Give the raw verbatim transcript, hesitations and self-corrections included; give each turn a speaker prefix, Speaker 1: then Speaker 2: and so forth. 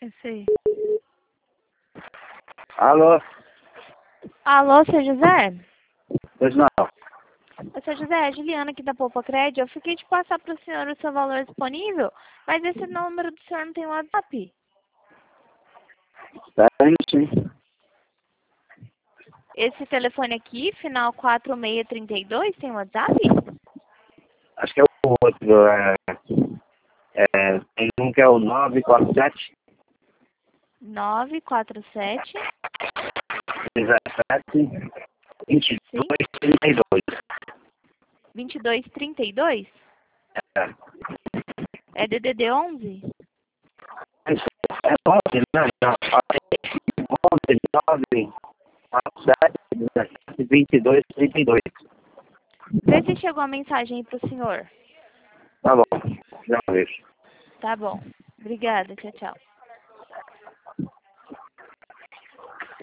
Speaker 1: Esse aí.
Speaker 2: Alô?
Speaker 1: Alô, seu José?
Speaker 2: Pois não.
Speaker 1: Ô, seu José, é a Juliana aqui da Poupa Crédito. Eu fiquei de passar para o senhor o seu valor disponível, mas esse número do senhor não tem WhatsApp.
Speaker 2: Tem sim.
Speaker 1: Esse telefone aqui, final quatro seis três dois, tem WhatsApp?
Speaker 2: Acho que é o outro. É, é, tem um que é o nove quatro sete,
Speaker 1: nove quatro sete,
Speaker 2: dezessete, vinte e
Speaker 1: sim,
Speaker 2: dois, trinta e dois.
Speaker 1: vinte e dois trinta e dois?
Speaker 2: É.
Speaker 1: É D D D onze?
Speaker 2: É onze, né? onze, nove, quatro sete, dezessete, vinte e dois, trinta e dois.
Speaker 1: Vê se chegou a mensagem aí pro senhor.
Speaker 2: Tá bom. Já vejo.
Speaker 1: Tá bom. Obrigada. Tchau, tchau.